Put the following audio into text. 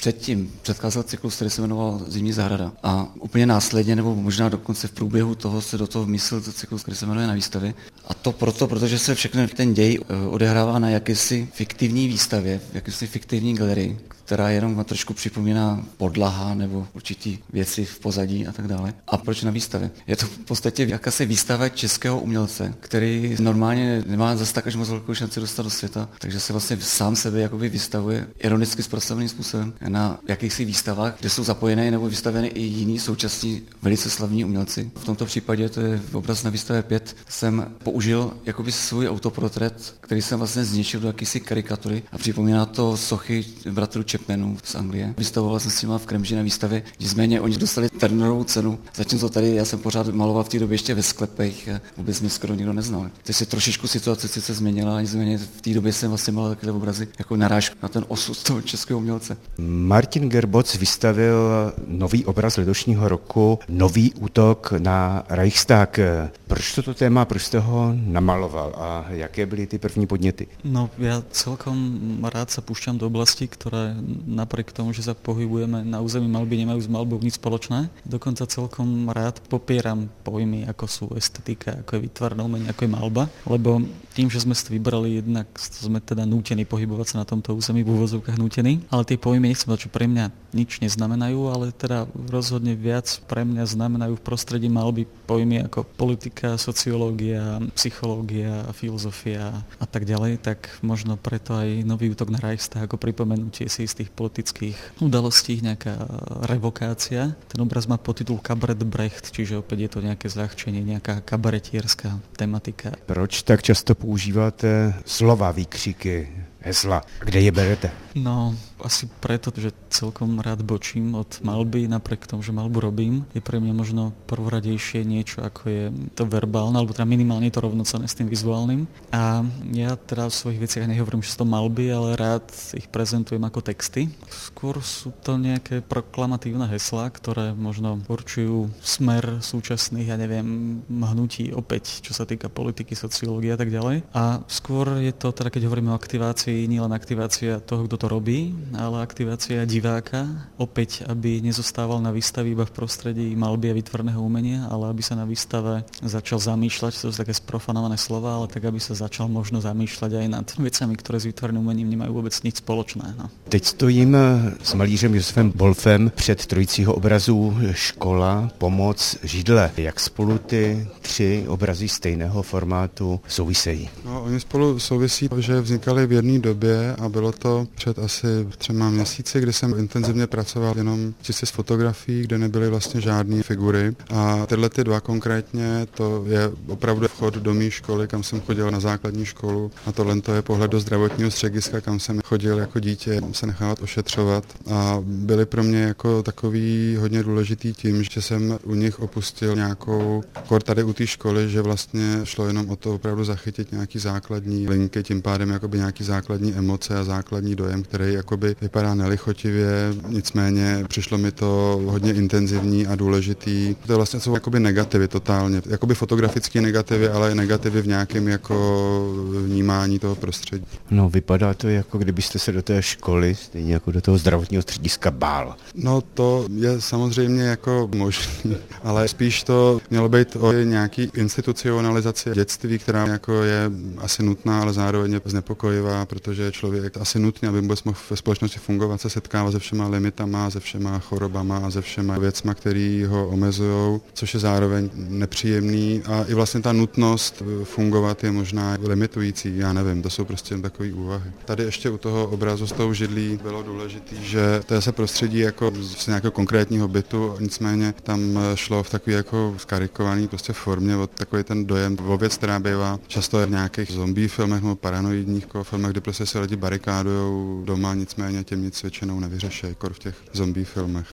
předtím předcházel cyklus, který se jmenoval Zimní zahrada. A úplně následně, nebo možná dokonce v průběhu toho se do toho vmyslel cyklus, který se jmenuje Na výstavě. A to proto, protože se všechny ten děj odehrává na jakési fiktivní výstavě, v jakési fiktivní galerii, která jenom trošku připomíná podlaha nebo určitý věci v pozadí a tak dále. A proč na výstavě? Je to v podstatě jakási výstava českého umělce, který normálně nemá zase tak až moc velkou šanci dostat do světa, takže se vlastně sám sebe jakoby vystavuje ironicky zprostředkovým způsobem na jakýchsi výstavách, kde jsou zapojené nebo vystaveny i jiní současní velice slavní umělci. V tomto případě to je obraz Na výstavě 5. Jsem použil jakoby svůj autoportrét, který jsem vlastně zničil do jakýsi karikatury a připomíná to sochy bratrů Chapmanů z Anglie. Vystavoval jsem s nimi v Kremži na výstavě, nicméně oni dostali Turnerovou cenu, zatímco tady já jsem pořád maloval v té době ještě ve sklepech a vůbec mě skoro nikdo neznal. Teď se trošičku situace sice změnila, nicméně v té době jsem vlastně maloval takové obrazy jako narážku na ten osud toho českého umělce. Martin Gerboc vystavil nový obraz letošního roku, Nový útok na Reichstag. Proč toto téma, proč jste ho namaloval a jaké byly ty první podněty? No, ja celkom rád sa púšťam do oblasti, ktoré napriek tomu, že sa pohybujeme na území malby, nemajú s malbou nič spoločné. Dokonca celkom rád popieram pojmy, ako sú estetika, ako je výtvarné umenie, ako je malba, lebo tým, že sme si to vybrali, jednak sme teda nútení pohybovať sa na tomto území, v úvozovkách nútení, ale tie pojmy, nechcem povedať, čo pre mňa nič neznamenajú, ale teda rozhodne viac pre mňa znamenajú v prostredí malby pojmy ako politika, sociológia, psychológia, filozofia a tak ďalej, tak možno preto aj Nový útok na Reichstag ako pripomenutie si z tých politických udalostí, nejaká revokácia. Ten obraz má podtitul Kabaret Brecht, čiže opäť je to nejaké zľahčenie, nejaká kabaretierská tematika. Proč tak často používáte slova, výkřiky, hesla? Kde je berete? No, asi preto, že celkom rád bočím od malby, napriek tomu, že malbu robím. Je pre mňa možno prvoradejšie niečo, ako je to verbálne, alebo teda minimálne to rovnocenné s tým vizuálnym. A ja teda v svojich veciach nehovorím, že sú to malby, ale rád ich prezentujem ako texty. Skôr sú to nejaké proklamatívne heslá, ktoré možno určujú smer súčasných, ja neviem, hnutí opäť, čo sa týka politiky, sociológie a tak ďalej. A skôr je to, teda keď hovoríme o aktivácii, nie len aktivácia toho, kto to robí, ale aktivácia diváka, opäť, aby nezostával na výstave iba v prostredí malby a výtvarného umenia, ale aby sa na výstave začal zamýšľať, to sú také sprofanované slova, ale tak, aby sa začal možno zamýšľať aj nad vecami, ktoré s výtvarným umením nemajú vôbec nič spoločné. No. Teď stojím s malířem Josefem Wolfem před trojícího obrazu Škola, pomoc, židle. Jak spolu ty tři obrazy stejného formátu souvisejí? No, oni spolu souvisí, že vznikaly v jedné době a bylo to před asi 3 měsíci, kdy jsem intenzivně pracoval jenom čistě s fotografií, kde nebyly vlastně žádné figury. A tyhle ty dva konkrétně, to je opravdu vchod do mé školy, kam jsem chodil na základní školu. A tohle to je pohled do zdravotního střediska, kam jsem chodil jako dítě se nechávat ošetřovat. A byly pro mě jako takový hodně důležitý tím, že jsem u nich opustil nějakou, tady u té školy, že vlastně šlo jenom o to opravdu zachytit nějaký základní linky, tím pádem jakoby nějaký základní emoce a základní dojem, který jakoby vypadá nelichotivě, nicméně přišlo mi to hodně intenzivní a důležitý. To vlastně jsou jakoby negativy totálně, jakoby fotografické negativy, ale negativy v nějakém jako vnímání toho prostředí. No, vypadá to, jako kdybyste se do té školy, stejně jako do toho zdravotního střediska bál. No, to je samozřejmě jako možný, ale spíš to mělo být o nějaký institucionalizaci dětství, která jako je asi nutná, ale zároveň je znepokojivá, protože člověk asi nutně, aby vůbec mohl ve společnosti fungovat, se setkává se všema limitama, se všema chorobama a se všema věcma, které ho omezujou, což je zároveň nepříjemný a i vlastně ta nutnost fungovat je možná limitující, já nevím, to jsou prostě takové úvahy. Tady ještě u toho obrazu s tou židlí bylo důležité, že to se prostředí jako z nějakého konkrétního bytu, nicméně tam šlo v takové jako skarikované prostě formě, od takový ten dojem o věc, která bývá často v nějakých zombie filmech nebo paranoidních filmech, kde prostě se lidi barikádujou doma, nicméně těm nic většinou nevyřeší, jako v těch zombie filmech.